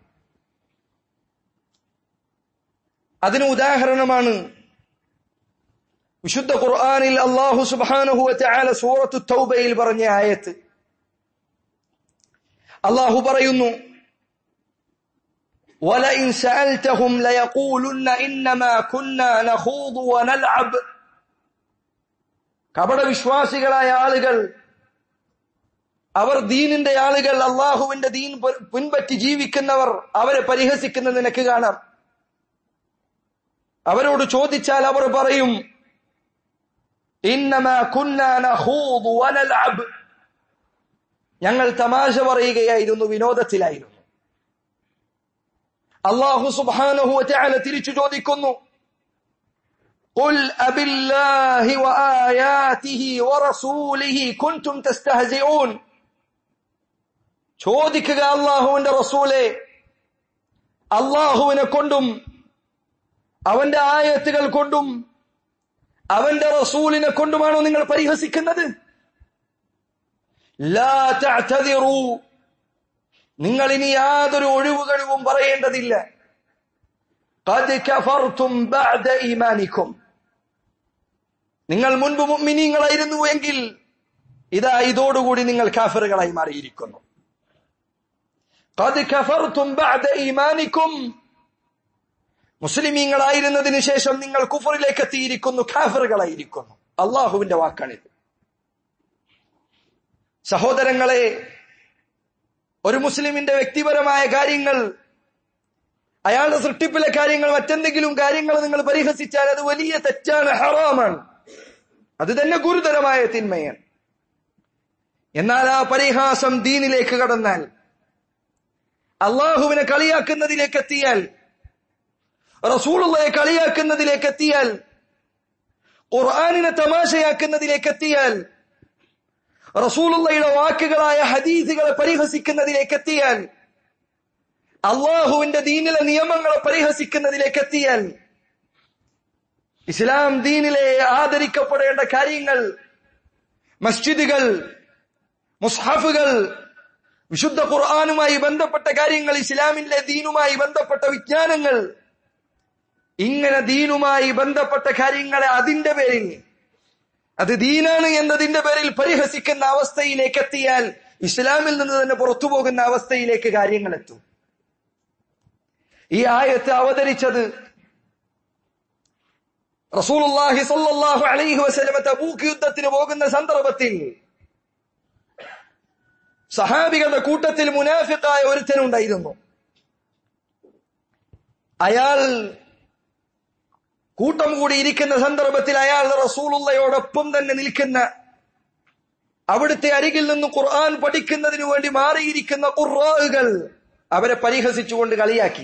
അതിന് ഉദാഹരണമാണ് വിശുദ്ധ ഖുർആനിൽ അല്ലാഹു സുബ്ഹാനഹു വ തആല സൂറത്തു തൗബയിൽ പറഞ്ഞ ആയത്ത്. അല്ലാഹു പറയുന്നു, വലഇൻ സഅൽതഹും ലയഖൂലുന്ന ഇന്നമാ കുന്നാ നഖൂദു വനൽഅബ്. കപട വിശ്വാസികളായ ആളുകൾ, അവർ ദീനിന്റെ ആളുകൾ, അല്ലാഹുവിന്റെ ദീൻ പിൻപറ്റി ജീവിക്കുന്നവർ അവരെ പരിഹസിക്കുന്നത് നിനക്ക് കാണാം. അവരോട് ചോദിച്ചാൽ അവർ പറയും, ഇന്നമാ കുന്നാ നഖൂദു വനൽഅബ്, ഞങ്ങൾ തമാശ പറയുകയായിരുന്നു, വിനോദത്തിലായിരുന്നു. അല്ലാഹു സുബ്ഹാനഹു വ തആല തിരിച്ചു ചോദിക്കുന്നു, ഖുൽ അബില്ലാഹി വആയാതിഹി വറസൂലിഹി കുൻതും തസ്തഹസിഊൻ. ചോദിക്കുക അല്ലാഹുവിന്റെ റസൂലേ, അല്ലാഹുവിനെ കൊണ്ടും അവന്റെ ആയത്തുകൾ കൊണ്ടും അവന്റെ റസൂലിനെ കൊണ്ടുമാണോ നിങ്ങൾ പരിഹസിക്കുന്നത്? ലാ തഅ്തദിറൂ, നിങ്ങൾ ഇനി യാതൊരു ഒഴിവുകഴിവും പറയേണ്ടതില്ല. ഖദ് കഫർതും ബഅദ ഈമാനിക്കും, നിങ്ങൾ മുൻപ് മുഅ്മിനീങ്ങളായിരുന്നു എങ്കിൽ ഇതാ ഇതോടുകൂടി നിങ്ങൾ കാഫിറുകളായി മാറിയിരിക്കുന്നു. ഖദ് കഫർതും ബഅദ ഈമാനിക്കും, മുസ്ലിമീങ്ങളായിരുന്നതിന് ശേഷം നിങ്ങൾ കുഫറിലേക്ക് എത്തിയിരിക്കുന്നു, കാഫിറുകളായിരിക്കുന്നു. അള്ളാഹുവിന്റെ വാക്കാണിത്. സഹോദരങ്ങളെ, ഒരു മുസ്ലിമിന്റെ വ്യക്തിപരമായ കാര്യങ്ങൾ, അയാളുടെ സൃഷ്ടിപ്പിലെ കാര്യങ്ങൾ, മറ്റെന്തെങ്കിലും കാര്യങ്ങൾ നിങ്ങൾ പരിഹസിച്ചാൽ അത് വലിയ തെറ്റാണ്, ഹറാമാണ്. അത് തന്നെ ഗുരുതരമായ തിന്മയാണ്. എന്നാൽ ആ പരിഹാസം ദീനിലേക്ക് കടന്നാൽ, അള്ളാഹുവിനെ കളിയാക്കുന്നതിലേക്ക് എത്തിയാൽ, റസൂലുള്ളാഹിയെ കളിയാക്കുന്നതിലേക്ക് എത്തിയാൽ, ഖുർആനിനെ തമാശയാക്കുന്നതിലേക്ക് എത്തിയാൽ, റസൂലുള്ളാഹിയുടെ വാക്കുകളായ ഹദീസുകളെ പരിഹസിക്കുന്നതിലേക്ക് എത്തിയാൽ, അള്ളാഹുവിന്റെ ദീനിലെ നിയമങ്ങളെ പരിഹസിക്കുന്നതിലേക്ക് എത്തിയാൽ, ഇസ്ലാം ദീനിലെ ആദരിക്കപ്പെടേണ്ട കാര്യങ്ങൾ, മസ്ജിദുകൾ, മുസ്ഹഫുകൾ, വിശുദ്ധ ഖുർആനുമായി ബന്ധപ്പെട്ട കാര്യങ്ങൾ, ഇസ്ലാമിന്റെ ദീനുമായി ബന്ധപ്പെട്ട വിജ്ഞാനങ്ങൾ, ഇങ്ങനെ ദീനുമായി ബന്ധപ്പെട്ട കാര്യങ്ങളെ അതിന്റെ പേരിൽ, അത് ദീനാണ് എന്നതിന്റെ പേരിൽ പരിഹസിക്കുന്ന അവസ്ഥയിലേക്ക് എത്തിയാൽ ഇസ്ലാമിൽ നിന്ന് തന്നെ പുറത്തു പോകുന്ന അവസ്ഥയിലേക്ക് കാര്യങ്ങൾ എത്തും. ഈ ആയത്ത് അവതരിച്ചത് റസൂലുള്ളാഹി സ്വല്ലല്ലാഹു അലൈഹി വസല്ലം തബൂക്ക് യുദ്ധത്തിന് പോകുന്ന സന്ദർഭത്തിൽ സഹാബികളുടെ കൂട്ടത്തിൽ മുനാഫിഖായ ഒരുത്തനുണ്ടായിരുന്നു. അയാൾ കൂട്ടം കൂടി ഇരിക്കുന്ന സന്ദർഭത്തിൽ അയാൾ റസൂലുള്ളാഹിയോടൊപ്പം തന്നെ നിൽക്കുന്ന, അവിടുത്തെ അരികിൽ നിന്ന് ഖുർആൻ പഠിക്കുന്നതിനു വേണ്ടി മാറിയിരിക്കുന്ന ഖുർആകൾ അവരെ പരിഹസിച്ചുകൊണ്ട് കളിയാക്കി.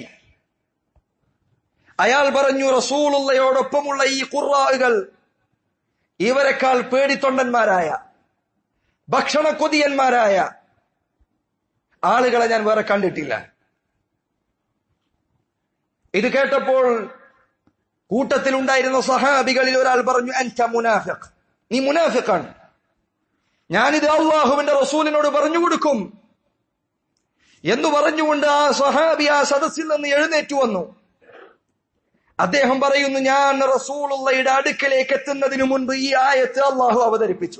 അയാൾ പറഞ്ഞു, റസൂലുള്ളാഹിയോടൊപ്പമുള്ള ഈ ഖുർആകൾ ഇവരെക്കാൾ പേടിത്തൊണ്ടന്മാരായ, ഭക്ഷണ കൊതിയന്മാരായ ആളുകളെ ഞാൻ വേറെ കണ്ടിട്ടില്ല. ഇത് കേട്ടപ്പോൾ കൂട്ടത്തിലുണ്ടായിരുന്ന സഹാബികളിൽ ഒരാൾ പറഞ്ഞു, അൻത മുനാഫിഖ്, നീ മുനാഫിഖാണ്, ഞാനിത് അല്ലാഹുവിന്റെ റസൂലിനോട് പറഞ്ഞു കൊടുക്കും എന്ന് പറഞ്ഞുകൊണ്ട് ആ സഹാബി ആ സദസ്സിൽ നിന്ന് എഴുന്നേറ്റു വന്നു. അദ്ദേഹം പറയുന്നു, ഞാൻ റസൂലുള്ളാഹിയുടെ അടുക്കലേക്ക് എത്തുന്നതിനു മുൻപ് ഈ ആയത്ത് അല്ലാഹു അവതരിപ്പിച്ചു.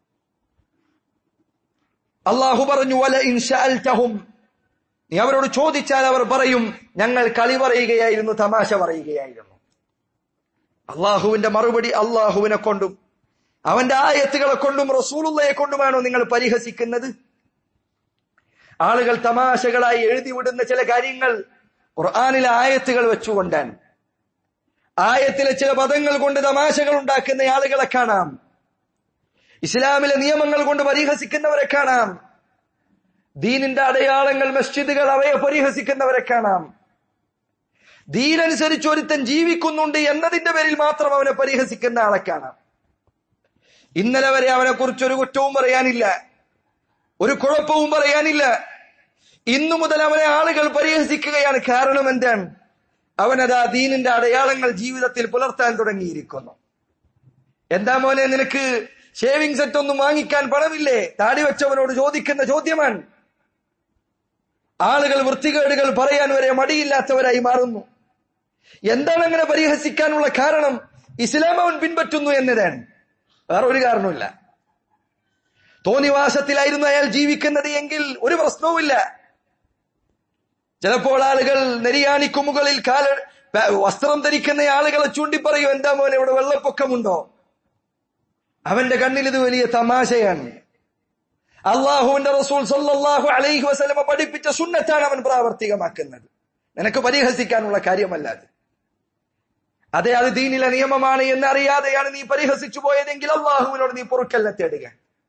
അല്ലാഹു പറഞ്ഞു, വല ഇൻ ശഅൽതഹും, നീ അവരോട് ചോദിച്ചാൽ അവർ പറയും, ഞങ്ങൾ കളി പറയുകയായിരുന്നു, തമാശ പറയുകയായിരുന്നു. അള്ളാഹുവിന്റെ മറുപടി, അള്ളാഹുവിനെ കൊണ്ടും അവന്റെ ആയത്തുകളെ കൊണ്ടും റസൂലുള്ളാഹിയെ കൊണ്ടുമാണോ നിങ്ങൾ പരിഹസിക്കുന്നത്? ആളുകൾ തമാശകളായി എഴുതിവിടുന്ന ചില കാര്യങ്ങൾ ഖുർആനിലെ ആയത്തുകൾ വെച്ചുകൊണ്ടാണ്. ആയത്തിലെ ചില പദങ്ങൾ കൊണ്ട് തമാശകൾ ഉണ്ടാക്കുന്ന ആളുകളെ കാണാം. ഇസ്ലാമിലെ നിയമങ്ങൾ കൊണ്ട് പരിഹസിക്കുന്നവരെ കാണാം. ദീനിന്റെ അടയാളങ്ങൾ, മസ്ജിദുകൾ, അവയെ പരിഹസിക്കുന്നവരെ കാണാം. ദീനനുസരിച്ച് ഒരുത്തൻ ജീവിക്കുന്നുണ്ട് എന്നതിന്റെ പേരിൽ മാത്രം അവനെ പരിഹസിക്കുന്ന ആളെ കാണാം. ഇന്നലെ വരെ അവനെ കുറിച്ച് ഒരു കുറ്റവും പറയാനില്ല, ഒരു കുഴപ്പവും പറയാനില്ല. ഇന്നു മുതൽ അവനെ ആളുകൾ പരിഹസിക്കുകയാണ്. കാരണം എന്താണ്? അവനതാ ദീനിന്റെ അടയാളങ്ങൾ ജീവിതത്തിൽ പുലർത്താൻ തുടങ്ങിയിരിക്കുന്നു. എന്താ മോനെ, നിനക്ക് ഷേവിംഗ് സെറ്റ് ഒന്നും വാങ്ങിക്കാൻ പണമില്ലേ? താടി വെച്ചവനോട് ചോദിക്കുന്ന ചോദ്യമാണ്. ആളുകൾ വൃത്തികേടുകൾ പറയാൻ വരെ മടിയില്ലാത്തവരായി മാറുന്നു. എന്താണ് അങ്ങനെ പരിഹസിക്കാനുള്ള കാരണം? ഇസ്ലാം അവൻ പിൻപറ്റുന്നു എന്നതാണ്, വേറെ ഒരു കാരണവുമില്ല. തോന്നിവാസത്തിലായിരുന്നു അയാൾ ജീവിക്കുന്നത് എങ്കിൽ ഒരു പ്രശ്നവുമില്ല. ചിലപ്പോൾ ആളുകൾ നെരിയാണിക്കു മുകളിൽ കാല വസ്ത്രം ധരിക്കുന്ന ആളുകളെ ചൂണ്ടിപ്പറയും, എന്താ മോനെ ഇവിടെ വെള്ളപ്പൊക്കമുണ്ടോ? അവന്റെ കണ്ണിൽ ഇത് വലിയ തമാശയാണ്. അള്ളാഹുവിന്റെ റസൂൽ സല്ലല്ലാഹു അലൈഹി വസല്ലമ പഠിപ്പിച്ച സുന്നത്താണ് അവൻ പ്രാവർത്തികമാക്കുന്നത്. നിനക്ക് പരിഹസിക്കാനുള്ള കാര്യമല്ലാതെ. അതെ, അത് ദീനിലെ നിയമമാണ് എന്നറിയാതെയാണ് നീ പരിഹസിച്ചു പോയതെങ്കിൽ അള്ളാഹുവിനോട് നീ പൊറുക്കലിനെ തേടുക.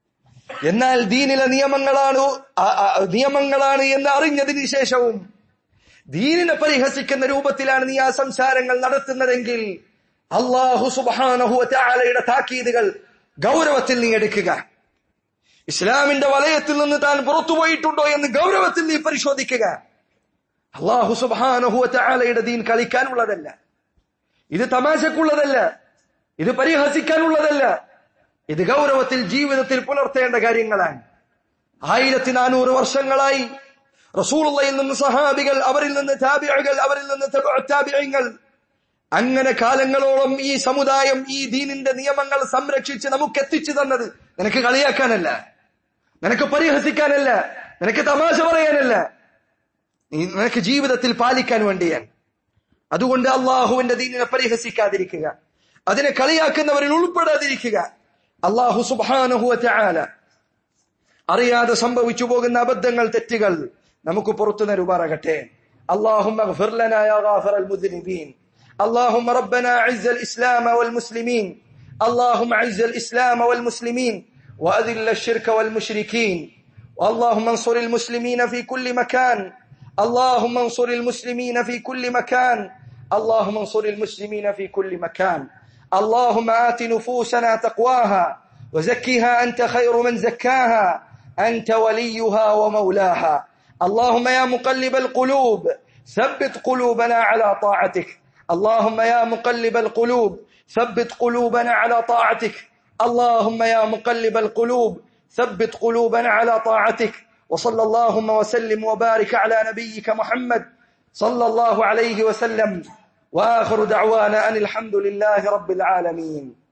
എന്നാൽ ദീനിലെ നിയമങ്ങളാണ് നിയമങ്ങളാണ് എന്ന് അറിഞ്ഞതിന് ശേഷവും ദീനിനെ പരിഹസിക്കുന്ന രൂപത്തിലാണ് നീ ആ സംസാരങ്ങൾ നടത്തുന്നതെങ്കിൽ അല്ലാഹു സുബ്ഹാനഹു വ തആലയുടെ താക്കീതുകൾ ഗൗരവത്തിൽ നീ എടുക്കുക. ഇസ്ലാമിന്റെ വലയത്തിൽ നിന്ന് താൻ പുറത്തുപോയിട്ടുണ്ടോ എന്ന് ഗൗരവത്തിൽ നീ പരിശോധിക്കുക. അല്ലാഹു സുബ്ഹാനഹു വ തആലയുടെ ദീൻ കളിക്കാനുള്ളതല്ല, ഇത് തമാശക്കുള്ളതല്ല, ഇത് പരിഹസിക്കാനുള്ളതല്ല. ഇത് ഗൗരവത്തിൽ ജീവിതത്തിൽ പുലർത്തേണ്ട കാര്യങ്ങളാണ്. ആയിരത്തി നാനൂറ് വർഷങ്ങളായി റസൂലുള്ളാഹിയിൽ നിന്ന് സഹാബികൾ, അവരിൽ നിന്ന് താബിഈകൾ, അവരിൽ നിന്ന് തബഉ താബിഈങ്ങൾ, അങ്ങനെ കാലങ്ങളോളം ഈ സമുദായം ഈ ദീനിന്റെ നിയമങ്ങൾ സംരക്ഷിച്ച് നമുക്ക് എത്തിച്ചു തന്നത് നിനക്ക് കളിയാക്കാനല്ല, നിനക്ക് പരിഹസിക്കാനല്ല, നിനക്ക് തമാശ പറയാനല്ല, നിനക്ക് ജീവിതത്തിൽ പാലിക്കാൻ വേണ്ടിയാണ്. അതുകൊണ്ട് അള്ളാഹുവിന്റെ ദീനിനെ പരിഹസിക്കാതിരിക്കുക, അതിനെ കളിയാക്കുന്നവരിൽ ഉൾപ്പെടാതിരിക്കുക. അല്ലാഹു സുബ്ഹാനഹു വ തആല അറിയാതെ സംഭവിച്ചു പോകുന്ന അബദ്ധങ്ങൾ, തെറ്റുകൾ നമുക്ക് പുറത്തു തരുമാറാകട്ടെ. اللهم اغفر لنا يا غافر المذنبين. اللهم ربنا اعز الإسلام والمسلمين. اللهم اعز الإسلام والمسلمين وأذل الشرك والمشركين. اللهم انصر المسلمين في كل مكان. اللهم انصر المسلمين في كل مكان. اللهم انصر المسلمين في كل مكان. اللهم آت نفوسنا تقواها وزكها أنت خير من زكاها أنت وليها ومولاها. اللهم يا مقلب القلوب ثبت قلوبنا على طاعتك. اللهم يا مقلب القلوب ثبت قلوبنا على طاعتك. اللهم يا مقلب القلوب ثبت قلوبنا على طاعتك. وصلى اللهم وسلم وبارك على نبيك محمد صلى الله عليه وسلم. وآخر دعوانا أن الحمد لله رب العالمين.